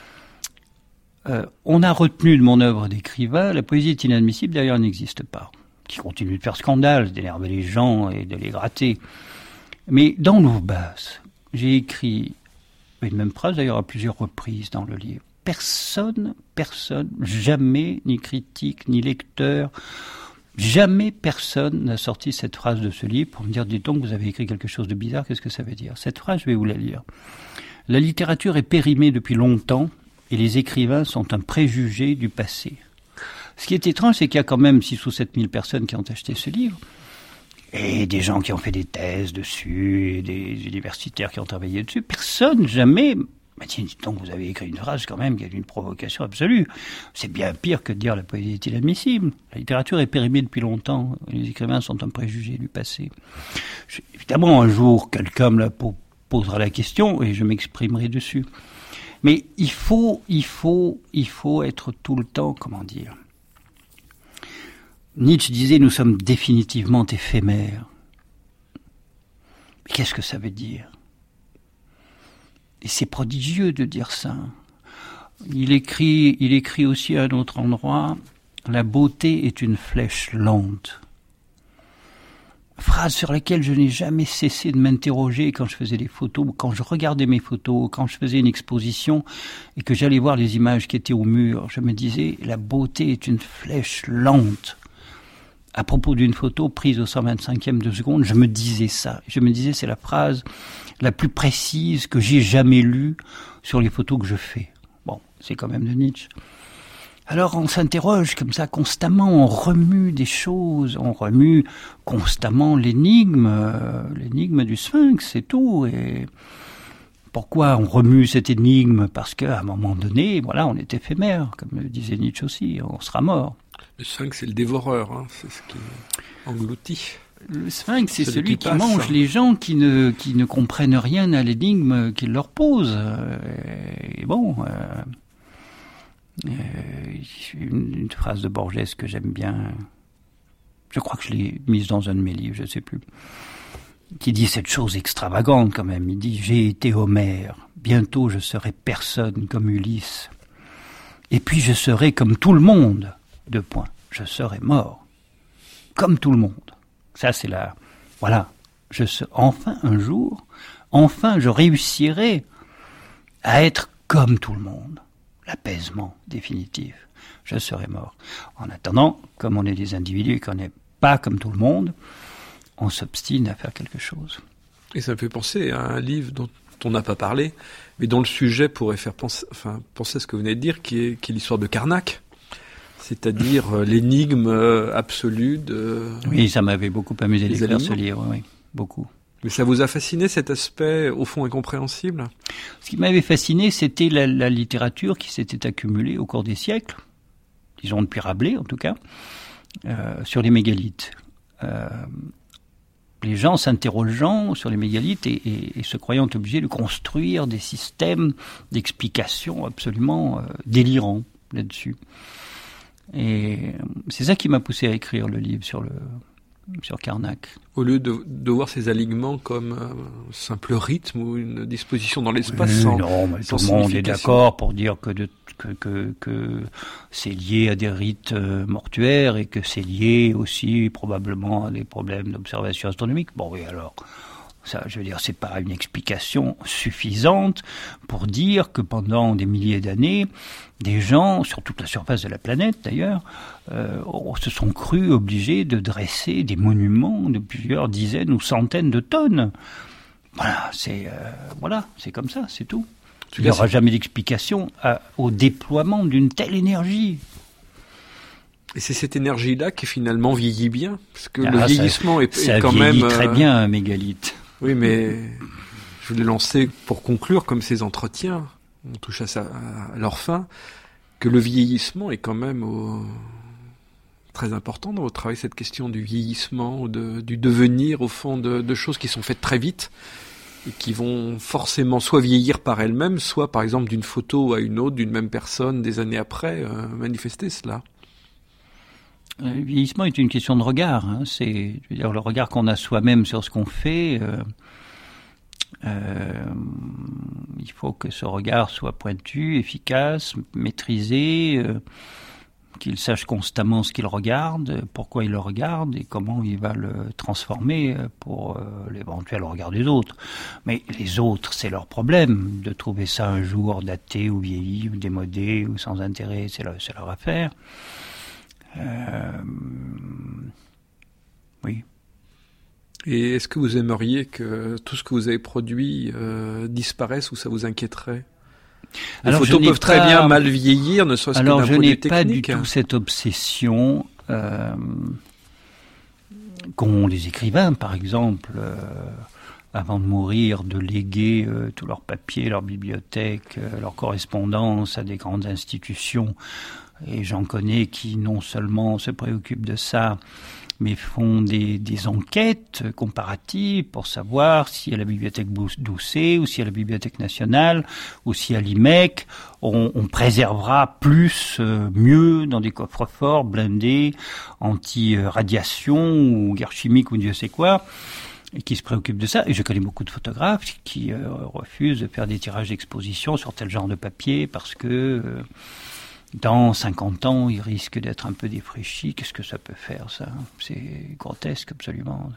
on a retenu de mon œuvre d'écrivain, la poésie est inadmissible, d'ailleurs, elle n'existe pas. Qui continue de faire scandale, d'énerver les gens et de les gratter. Mais dans Louvre Basse, j'ai écrit une même phrase, d'ailleurs, à plusieurs reprises dans le livre. Personne, jamais, ni critique, ni lecteur, jamais personne n'a sorti cette phrase de ce livre pour me dire, dites donc, vous avez écrit quelque chose de bizarre, qu'est-ce que ça veut dire ? Cette phrase, je vais vous la lire. La littérature est périmée depuis longtemps et les écrivains sont un préjugé du passé. Ce qui est étrange, c'est qu'il y a quand même 6 ou 7 000 personnes qui ont acheté ce livre et des gens qui ont fait des thèses dessus et des universitaires qui ont travaillé dessus. Personne, jamais, Mais tiens, donc vous avez écrit une phrase quand même qui est d'une provocation absolue. C'est bien pire que de dire la poésie est inadmissible. La littérature est périmée depuis longtemps. Les écrivains sont un préjugé du passé. Évidemment, un jour, quelqu'un me posera la question et je m'exprimerai dessus. Mais il faut être tout le temps, comment dire. Nietzsche disait, nous sommes définitivement éphémères. Mais qu'est-ce que ça veut dire ? Et c'est prodigieux de dire ça. Il écrit aussi à un autre endroit, la beauté est une flèche lente. Phrase sur laquelle je n'ai jamais cessé de m'interroger quand je faisais des photos, quand je regardais mes photos, quand je faisais une exposition et que j'allais voir les images qui étaient au mur. Je me disais, la beauté est une flèche lente. À propos d'une photo prise au 125e de seconde, je me disais ça. Je me disais, c'est la phrase la plus précise que j'ai jamais lue sur les photos que je fais. Bon, c'est quand même de Nietzsche. Alors on s'interroge comme ça constamment, on remue des choses, on remue constamment l'énigme du Sphinx, c'est tout. Et pourquoi on remue cette énigme ? Parce qu'à un moment donné, voilà, on est éphémère, comme le disait Nietzsche aussi, on sera mort. Le Sphinx, c'est le dévoreur, hein, c'est ce qui engloutit. Le Sphinx, c'est celui qui mange les gens qui ne comprennent rien à l'énigme qu'il leur pose. Et bon, une phrase de Borges que j'aime bien, je crois que je l'ai mise dans un de mes livres, je ne sais plus, qui dit cette chose extravagante quand même. Il dit « J'ai été Homère, bientôt je serai personne comme Ulysse, et puis je serai comme tout le monde, ». Je serai mort, comme tout le monde. Ça, c'est voilà. Enfin, un jour, je réussirai à être comme tout le monde. L'apaisement définitif. Je serai mort. En attendant, comme on est des individus et qu'on n'est pas comme tout le monde, on s'obstine à faire quelque chose. Et ça me fait penser à un livre dont on n'a pas parlé, mais dont le sujet pourrait faire penser à ce que vous venez de dire, qui est l'histoire de Carnac. C'est-à-dire l'énigme absolue de... Oui, ça m'avait beaucoup amusé d'écrire ce livre, oui, beaucoup. Mais ça vous a fasciné, cet aspect, au fond, incompréhensible ? Ce qui m'avait fasciné, c'était la littérature qui s'était accumulée au cours des siècles, disons depuis Rabelais en tout cas, sur les mégalithes. Les gens s'interrogeant sur les mégalithes et se croyant obligés de construire des systèmes d'explication absolument délirants là-dessus. Et c'est ça qui m'a poussé à écrire le livre sur Carnac. Au lieu de voir ces alignements comme un simple rythme ou une disposition dans l'espace non, mais tout le monde est d'accord pour dire que c'est lié à des rites mortuaires et que c'est lié aussi probablement à des problèmes d'observation astronomique. Bon oui, alors... Ça, je veux dire, c'est pas une explication suffisante pour dire que pendant des milliers d'années, des gens, sur toute la surface de la planète d'ailleurs, se sont crus obligés de dresser des monuments de plusieurs dizaines ou centaines de tonnes. Voilà, c'est comme ça, c'est tout. Il n'y aura jamais d'explication au déploiement d'une telle énergie. Et c'est cette énergie-là qui finalement vieillit bien, parce que le vieillissement est quand même... Ça vieillit très bien, un mégalithe. Oui, mais je voulais lancer, pour conclure, comme ces entretiens, on touche à leur fin, que le vieillissement est quand même très important dans votre travail, cette question du vieillissement, du devenir, au fond, de choses qui sont faites très vite et qui vont forcément soit vieillir par elles-mêmes, soit, par exemple, d'une photo à une autre, d'une même personne, des années après, manifester cela. Le vieillissement est une question de regard. Hein. C'est, je veux dire, le regard qu'on a soi-même sur ce qu'on fait. Il faut que ce regard soit pointu, efficace, maîtrisé, qu'il sache constamment ce qu'il regarde, pourquoi il le regarde et comment il va le transformer pour l'éventuel regard des autres. Mais les autres, c'est leur problème. De trouver ça un jour daté ou vieilli ou démodé ou sans intérêt, c'est leur affaire. Oui. Et est-ce que vous aimeriez que tout ce que vous avez produit disparaisse ou ça vous inquiéterait ? Les photos peuvent très bien mal vieillir, ne serait-ce que d'un point de vue technique. Alors je n'ai pas du tout cette obsession qu'ont les écrivains, par exemple, avant de mourir, de léguer tous leurs papiers, leurs bibliothèques, leurs correspondances à des grandes institutions. Et j'en connais qui non seulement se préoccupent de ça, mais font des enquêtes comparatives pour savoir si à la bibliothèque Doucet ou si à la Bibliothèque nationale ou si à l'IMEC, on préservera plus, mieux dans des coffres-forts blindés, anti-radiation ou guerre chimique ou Dieu sait quoi, et qui se préoccupent de ça. Et je connais beaucoup de photographes qui refusent de faire des tirages d'exposition sur tel genre de papier parce que... dans 50 ans, il risque d'être un peu défraîchi. Qu'est-ce que ça peut faire, ça? C'est grotesque, absolument.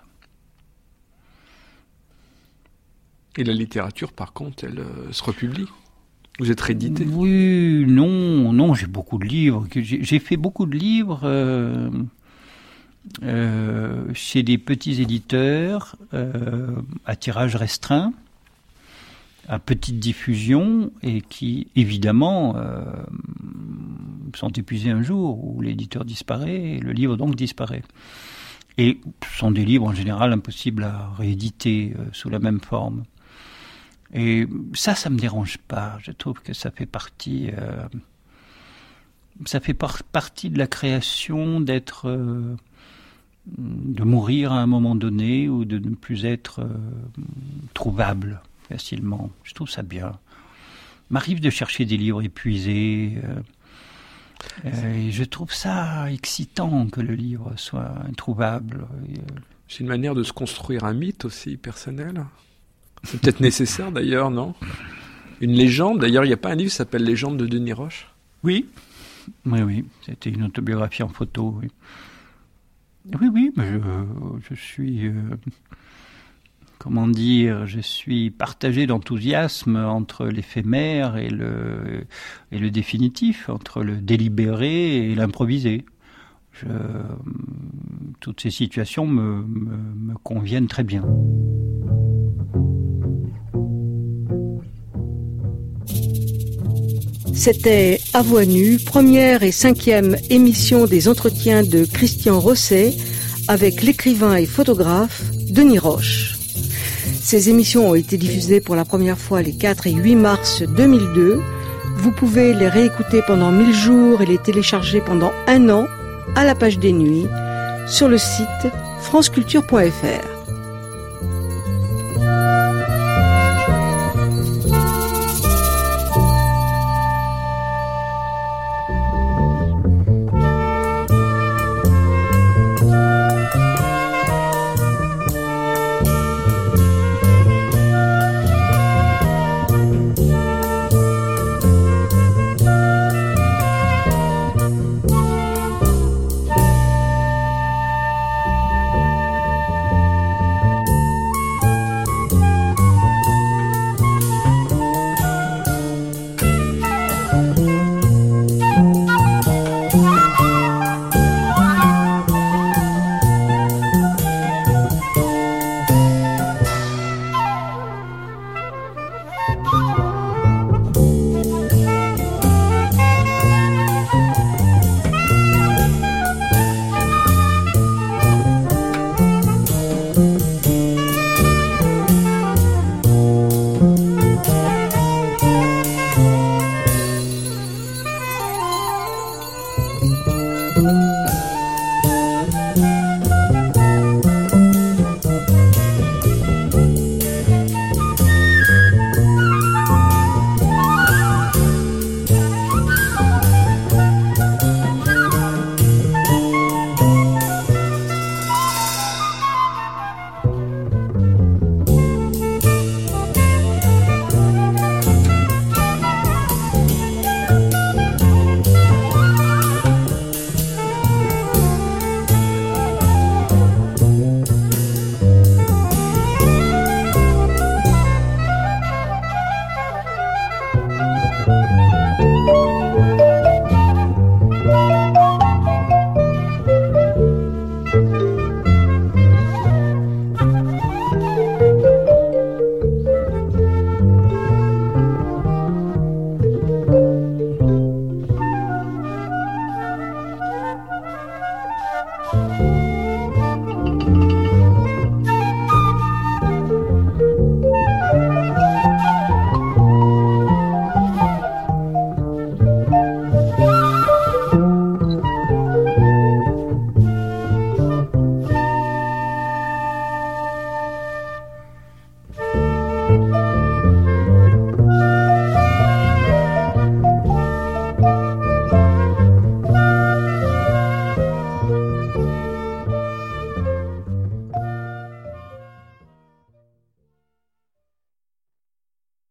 Et la littérature, par contre, elle se republie? Vous êtes réédité? Oui, non, j'ai beaucoup de livres. J'ai fait beaucoup de livres chez des petits éditeurs à tirage restreint, à petite diffusion, et qui, évidemment, sont épuisés un jour où l'éditeur disparaît et le livre donc disparaît. Et ce sont des livres en général impossibles à rééditer sous la même forme. Et ça me dérange pas. Je trouve que ça fait partie de la création de mourir à un moment donné ou de ne plus être trouvable facilement. Je trouve ça bien. Il m'arrive de chercher des livres épuisés. Et je trouve ça excitant que le livre soit introuvable. C'est une manière de se construire un mythe aussi personnel. C'est peut-être nécessaire d'ailleurs, non? Une légende. D'ailleurs, il n'y a pas un livre qui s'appelle Légende de Denis Roche? Oui. C'était une autobiographie en photo. Oui, mais je suis... je suis partagé d'enthousiasme entre l'éphémère et le définitif, entre le délibéré et l'improvisé. Toutes ces situations me conviennent très bien. C'était À Voix nue, première et 5e émission des entretiens de Christian Rosset avec l'écrivain et photographe Denis Roche. Ces émissions ont été diffusées pour la première fois les 4 et 8 mars 2002. Vous pouvez les réécouter pendant 1000 jours et les télécharger pendant 1 an à la page des nuits sur le site franceculture.fr.